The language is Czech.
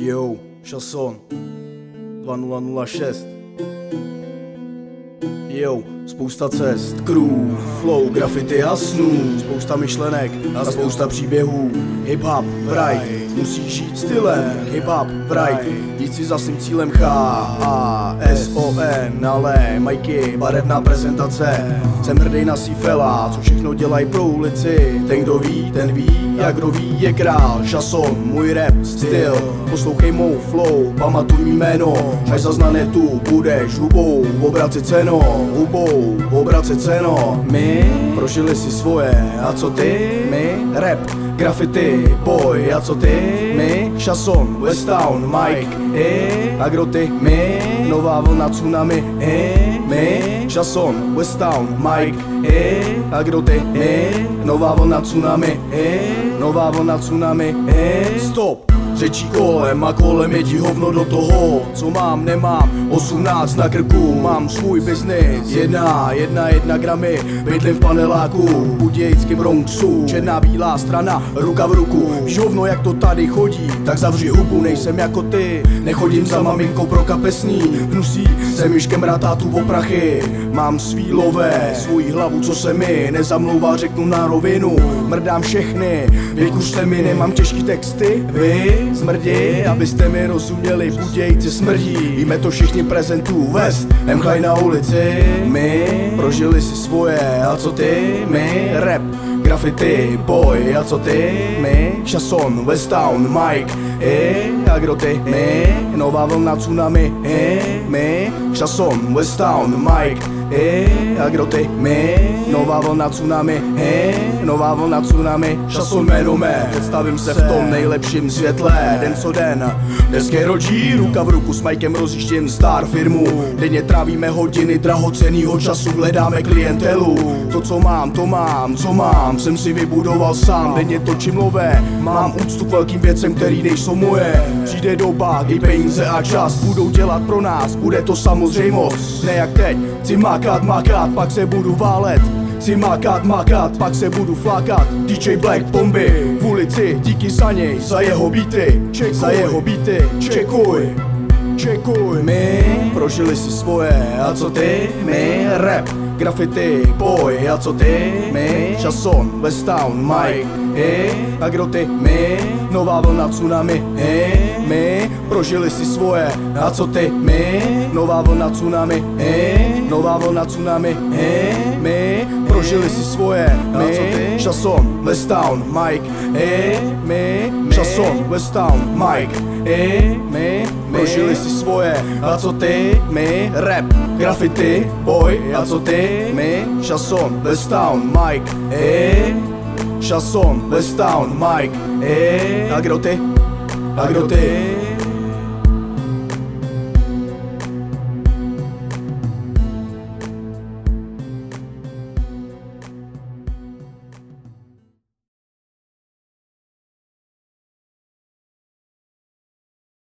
Yo, Šanson 2006. Yo, spousta cest, crew, flow, graffiti a snů, spousta myšlenek a spousta příběhů. Hip-hop, right, musíš žít stylem. Hip-hop, right, jít si za svým cílem. H-A-S-O-N, ale Mikey, barevná prezentace. Jsem hrdý na svý fela, co všechno dělají pro ulici. Ten kdo ví, ten ví, a kdo ví je král. Šanson, můj rap, styl, poslouchej mou flow, pamatuj mý jméno. Až zaznané tu budeš hubou, obracet ceno, hubou, obracet ceno. My prožili si svoje, a co ty? My rap, graffiti, boy, a co ty? My Šanson, West Town, Mike, a kdo ty? My nová vlna tsunami, my Šanson, West Town, Mike, a kdo ty? My nová vlna tsunami, nová vlna tsunami, stop. Řečí kolem a kolem jedí hovno do toho, co mám, nemám, 18 na krku, mám svůj biznis, jedna gramy, bydlím v paneláku, v budějickém Bronxu, černá bílá strana, ruka v ruku, víš hovno jak to tady chodí, tak zavři hubu, nejsem jako ty, nechodím za maminkou pro kapesní, hnusí, jsem jižkem rátátu o prachy, mám svý lové, svoji hlavu, co se mi nezamlouvá, řeknu na rovinu, mrdám všechny, vykuřte mi, nemám těžký texty, vy smrdí, abyste mi rozuměli, Budějci smrdí, víme to všichni prezentů, West, MHaj na ulici, my prožili si svoje, a co ty? My rap, graffiti, boy, a co ty? My Šanson, West Town, Mike, a kdo ty? My nová vlna tsunami, my Šanson, West Town, Mike, a kdo ty? My nová vlna tsunami, nová vlna tsunami, Šanson jméno mé, představím se v tom nejlepším světle, den co den, dneska rodí, ruka v ruku s Mikem rozjíždím star firmu, denně trávíme hodiny drahocenýho času, hledáme klientelu, to co mám, co mám, jsem si vybudoval sám, denně točím lové, mám úctu k velkým věcem, který nejsou moje, přijde doba, kdy peníze a čas budou dělat pro nás, bude to samozřejmost, ne jak teď, chci makat, pak se budu válet. Chci makat, pak se budu flákat. DJ Black bomby v ulici, díky za něj, za jeho beaty, čekuj. My prožili si svoje, a co ty? My rap, graffiti, boy, a co ty? My Šanson, West Town, Mike, a kdo ty? My nová vlna tsunami, my prožili si svoje, a co ty? My nová vlna tsunami, nová vlna tsunami, my prožili si svoje, my Šanson, West Town, Mike, my Šanson, West Town, Mike, my prožili si svoje, a co ty? My rap, graffiti, boy, a co ty? My Šanson, West Town, Mike, Šanson, West Town, Mike, a kdo ty? A kdo ty?